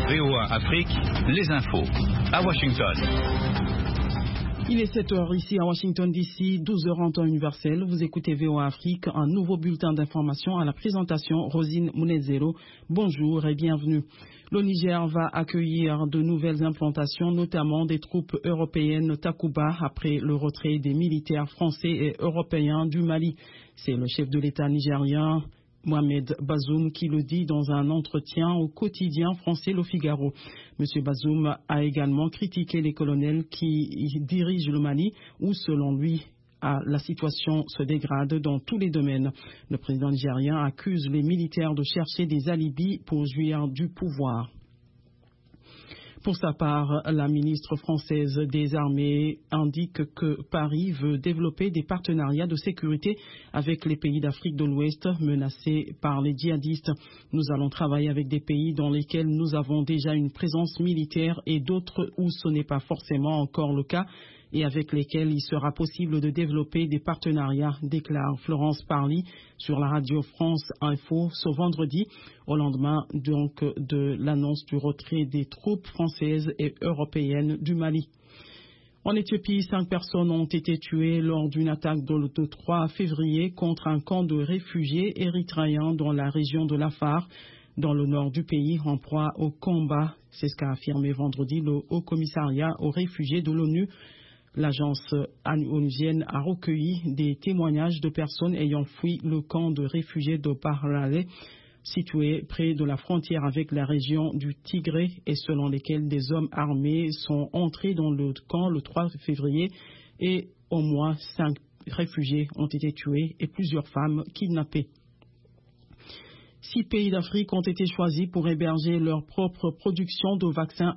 VOA Afrique, les infos. À Washington. Il est 7h ici à Washington DC, 12h en temps universel. Vous écoutez VOA Afrique, un nouveau bulletin d'information à la présentation Rosine Mounezero. Bonjour et bienvenue. Le Niger va accueillir de nouvelles implantations, notamment des troupes européennes Takuba après le retrait des militaires français et européens du Mali. C'est le chef de l'État nigérien Mohamed Bazoum qui le dit dans un entretien au quotidien français Le Figaro. Monsieur Bazoum a également critiqué les colonels qui dirigent le Mali où, selon lui, la situation se dégrade dans tous les domaines. Le président nigérien accuse les militaires de chercher des alibis pour jouir du pouvoir. Pour sa part, la ministre française des Armées indique que Paris veut développer des partenariats de sécurité avec les pays d'Afrique de l'Ouest menacés par les djihadistes. Nous allons travailler avec des pays dans lesquels nous avons déjà une présence militaire et d'autres où ce n'est pas forcément encore le cas et avec lesquels il sera possible de développer des partenariats, déclare Florence Parly sur la radio France Info ce vendredi, au lendemain donc de l'annonce du retrait des troupes françaises et européennes du Mali. En Éthiopie, 5 personnes ont été tuées lors d'une attaque de 3 février contre un camp de réfugiés érythréens dans la région de l'Afar, dans le nord du pays, en proie au combat. C'est ce qu'a affirmé vendredi le Haut-Commissariat aux réfugiés de l'ONU. L'agence onusienne a recueilli des témoignages de personnes ayant fui le camp de réfugiés de Bahrale, situé près de la frontière avec la région du Tigré, et selon lesquels des hommes armés sont entrés dans le camp le 3 février et au moins 5 réfugiés ont été tués et plusieurs femmes kidnappées. 6 pays d'Afrique ont été choisis pour héberger leur propre production de vaccins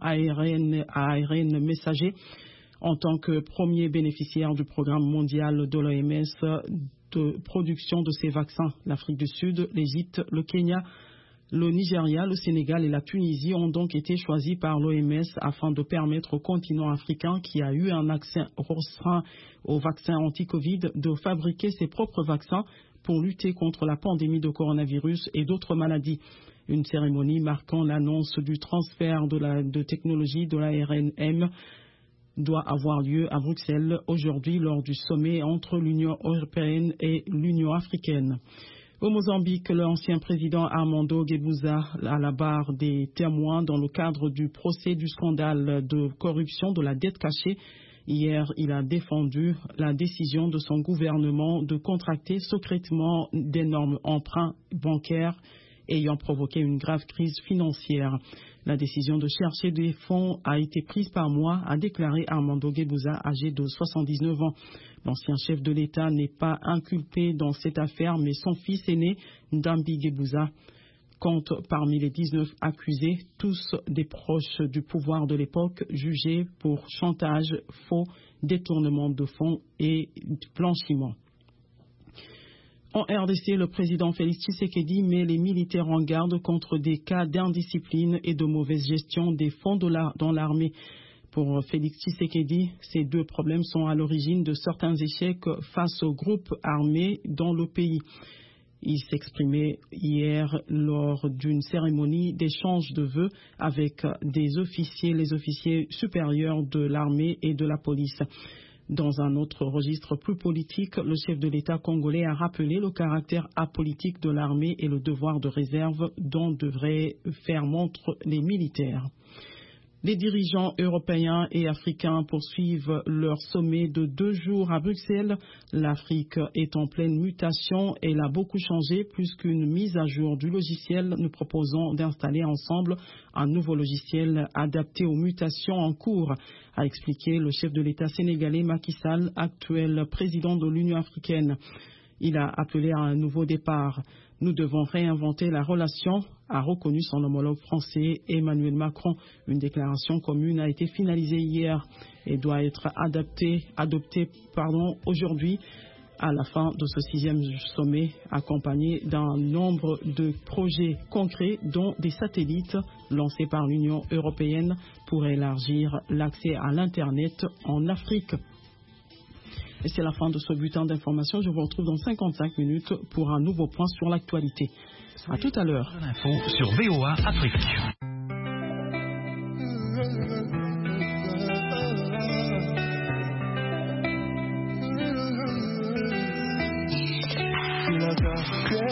ARN messagers. En tant que premier bénéficiaire du programme mondial de l'OMS de production de ces vaccins, l'Afrique du Sud, l'Égypte, le Kenya, le Nigeria, le Sénégal et la Tunisie ont donc été choisis par l'OMS afin de permettre au continent africain qui a eu un accès restreint aux vaccins anti-Covid de fabriquer ses propres vaccins pour lutter contre la pandémie de coronavirus et d'autres maladies. Une cérémonie marquant l'annonce du transfert de technologie de l'ARNM doit avoir lieu à Bruxelles aujourd'hui lors du sommet entre l'Union européenne et l'Union africaine. Au Mozambique, l'ancien président Armando Guebuza à la barre des témoins dans le cadre du procès du scandale de corruption de la dette cachée. Hier, il a défendu la décision de son gouvernement de contracter secrètement d'énormes emprunts bancaires ayant provoqué une grave crise financière. La décision de chercher des fonds a été prise par moi, a déclaré Armando Guebuza, âgé de 79 ans. L'ancien chef de l'État n'est pas inculpé dans cette affaire, mais son fils aîné, Ndambi Guebuza, compte parmi les 19 accusés, tous des proches du pouvoir de l'époque, jugés pour chantage, faux, détournement de fonds et blanchiment. En RDC, le président Félix Tshisekedi met les militaires en garde contre des cas d'indiscipline et de mauvaise gestion des fonds dans l'armée. Pour Félix Tshisekedi, ces 2 problèmes sont à l'origine de certains échecs face aux groupes armés dans le pays. Il s'exprimait hier lors d'une cérémonie d'échange de vœux avec les officiers supérieurs de l'armée et de la police. Dans un autre registre plus politique, le chef de l'État congolais a rappelé le caractère apolitique de l'armée et le devoir de réserve dont devraient faire montre les militaires. Les dirigeants européens et africains poursuivent leur sommet de 2 jours à Bruxelles. L'Afrique est en pleine mutation et elle a beaucoup changé. Plus qu'une mise à jour du logiciel, nous proposons d'installer ensemble un nouveau logiciel adapté aux mutations en cours, a expliqué le chef de l'État sénégalais Macky Sall, actuel président de l'Union africaine. Il a appelé à un nouveau départ. Nous devons réinventer la relation, a reconnu son homologue français Emmanuel Macron. Une déclaration commune a été finalisée hier et doit être adoptée aujourd'hui à la fin de ce 6e sommet, accompagné d'un nombre de projets concrets, dont des satellites lancés par l'Union européenne pour élargir l'accès à l'Internet en Afrique. Et c'est la fin de ce bulletin d'information. Je vous retrouve dans 55 minutes pour un nouveau point sur l'actualité. À tout à l'heure. L'info sur VOA Afrique.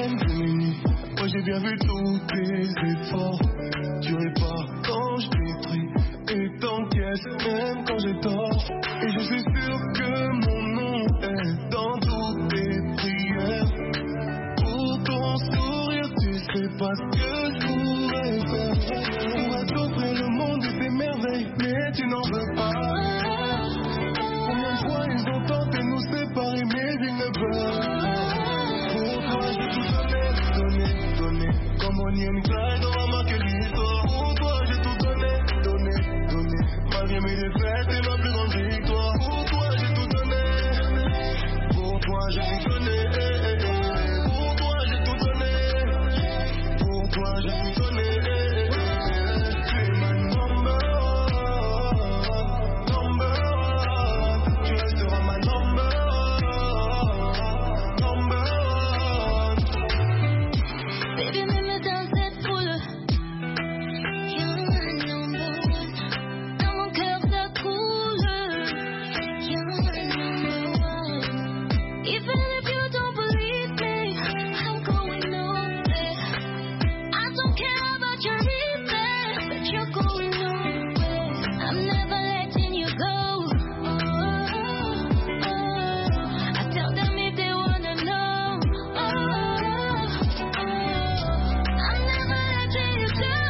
semaines, de mes nuits. Moi j'ai bien vu tous tes efforts. Tu repars quand je t'ai pris et t'encaisses même quand j'ai tort. Et je suis sûr que mon nom est dans toutes tes prières. Pour ton sourire, tu sais pas ce que je voudrais faire. On va t'offrir le monde et tes merveilles, mais tu n'en veux pas. Combien de fois ils ont tenté de nous séparer, mais ils ne peuvent pas. Pour toi j'ai tout donné, comme Bonnie and Clyde, on va marquer l'histoire. Pour toi j'ai tout donné, malgré mes défaites et ma plus grande victoire. Pour toi j'ai tout donné, pour toi j'ai tout donné. Pour toi j'ai tout donné, pour toi j'ai tout donné. Tu es ma number one, tu resteras ma number one. Baby, même dans cette foule, you're my number one. Dans mon cœur ça coule, you're my number one. Even if you don't believe me, I'm going nowhere. I don't care about your reason, but you're going nowhere. I'm never letting you go. I tell them if they wanna know. I'm never letting you go.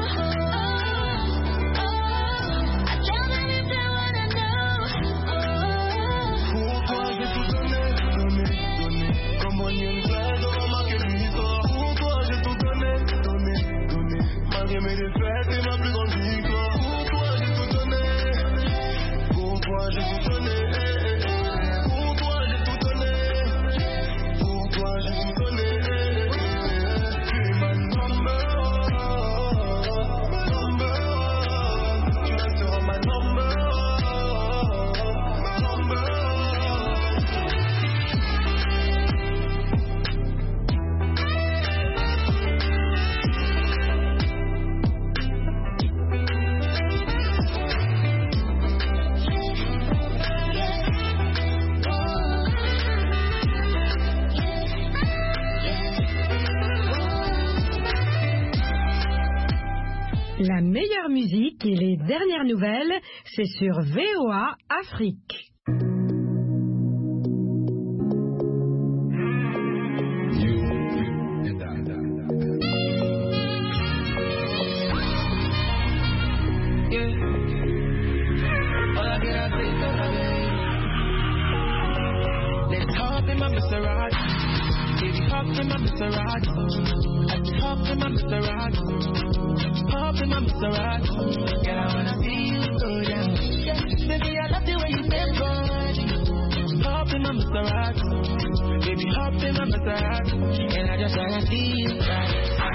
I tell them if they wanna know. Pour toi j'ai tout donné, comme Bonnie and Clyde, on va marquer l'histoire. Pour toi j'ai tout donné, malgré mes défaites et ma plus grande victoire. Pour toi j'ai tout donné, pour toi j'ai tout donné. Pour toi j'ai tout donné, pour toi j'ai tout donné. Tu es ma number one, tu resteras ma number one. La meilleure musique et les dernières nouvelles, c'est sur VOA Afrique. Let's hop in my Maserati. Baby, hop in my Maserati. Hop in my Maserati. Hop in my Maserati. Girl, I wanna see you go down. Baby, I love the way you bend body. Hop in my Maserati. Baby, hop in my Maserati. And I just wanna see you ride.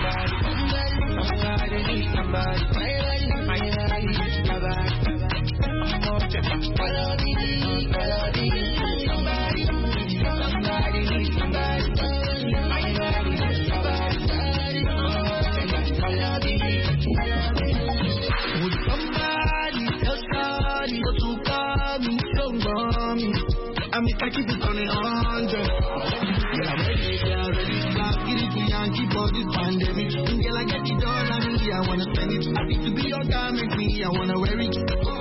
I keep it on the 100. Yeah, I'm ready, stop, get it to Yankee for this pandemic. Girl, I get it all, I mean, I wanna spend it. I think to be your guy, make me, I wanna wear it.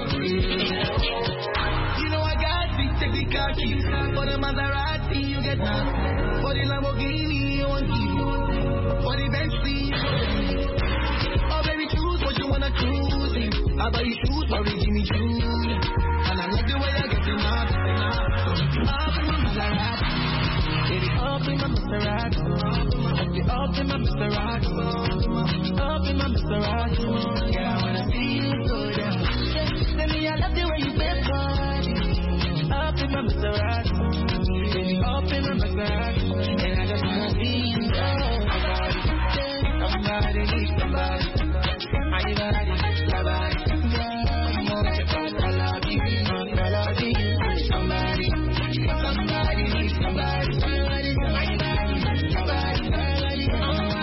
You know I got it, take the car keys. For the Maserati, you get that. For the Lamborghini, you want it. For the Bentley, you want it. Oh, baby, choose what you wanna cruise in. I buy you shoes for the Jimmy Choo. And I love the way I get it up. Up in my Maserati, baby, up in my Maserati, up in my Maserati, up in my Maserati.